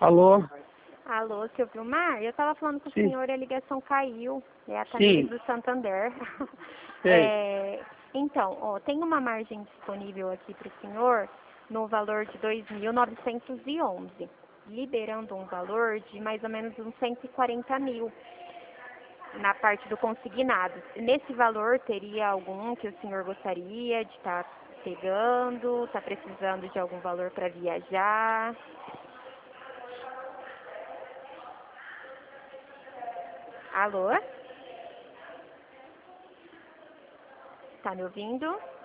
Alô? Alô, seu Vilmar? Eu estava falando com o Sim. senhor e a ligação caiu. É a Sim. Tamires do Santander. Sei. Então, ó, tem uma margem disponível aqui para o senhor no valor de 2.911, liberando um valor de mais ou menos uns 140 mil na parte do consignado. Nesse valor, teria algum que o senhor gostaria de estar pegando? Está precisando de algum valor para viajar? Alô? Tá me ouvindo?